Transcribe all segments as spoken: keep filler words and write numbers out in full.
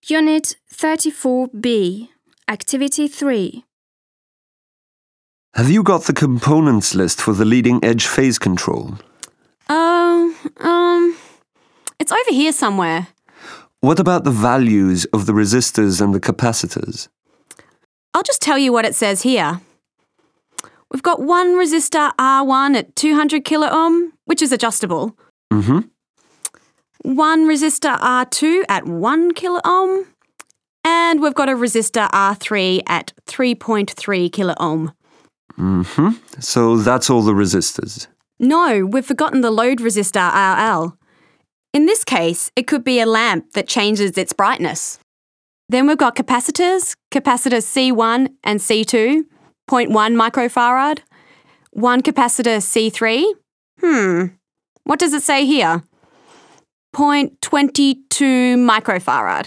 Unit thirty-four B, Activity three. Have you got the components list for the leading edge phase control? Um, um, it's over here somewhere. What about the values of the resistors and the capacitors? I'll just tell you what it says here. We've got one resistor R one at two hundred kilo ohm, which is adjustable. Mm-hmm. One resistor R two at one kilo ohm, and we've got a resistor R three at three point three kilo ohm. Mm-hmm. So that's all the resistors. No, we've forgotten the load resistor R L. In this case, it could be a lamp that changes its brightness. Then we've got capacitors, capacitors C one and C two, zero point one microfarad. One capacitor C three. Hmm, what does it say here? zero point two two microfarad.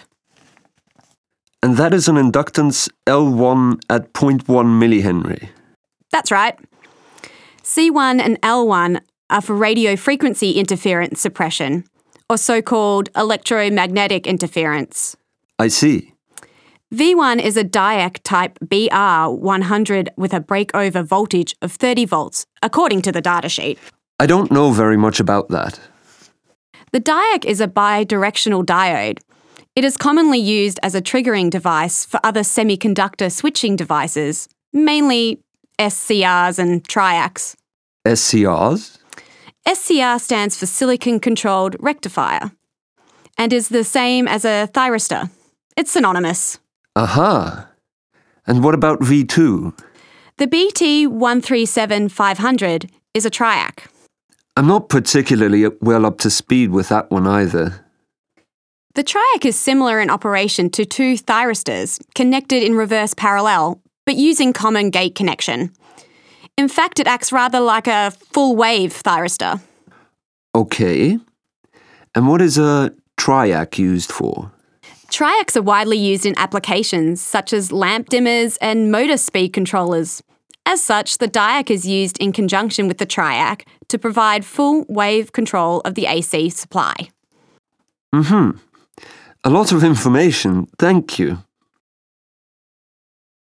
And that is an inductance L one at zero point one millihenry. That's right. C one and L one are for radio frequency interference suppression, or so-called electromagnetic interference. I see. V one is a DIAC type B R one hundred with a breakover voltage of thirty volts, according to the datasheet. I don't know very much about that. The DIAC is a bidirectional diode. It is commonly used as a triggering device for other semiconductor switching devices, mainly S C Rs and triacs. S C Rs? S C R stands for silicon-controlled rectifier and is the same as a thyristor. It's synonymous. Aha. And what about V two? The B T one three seven five hundred is a triac. I'm not particularly well up to speed with that one either. The triac is similar in operation to two thyristors connected in reverse parallel, but using common gate connection. In fact, it acts rather like a full-wave thyristor. Okay. And what is a triac used for? Triacs are widely used in applications such as lamp dimmers and motor speed controllers. As such, the DIAC is used in conjunction with the triac to provide full wave control of the A C supply. Mm-hmm. A lot of information, thank you.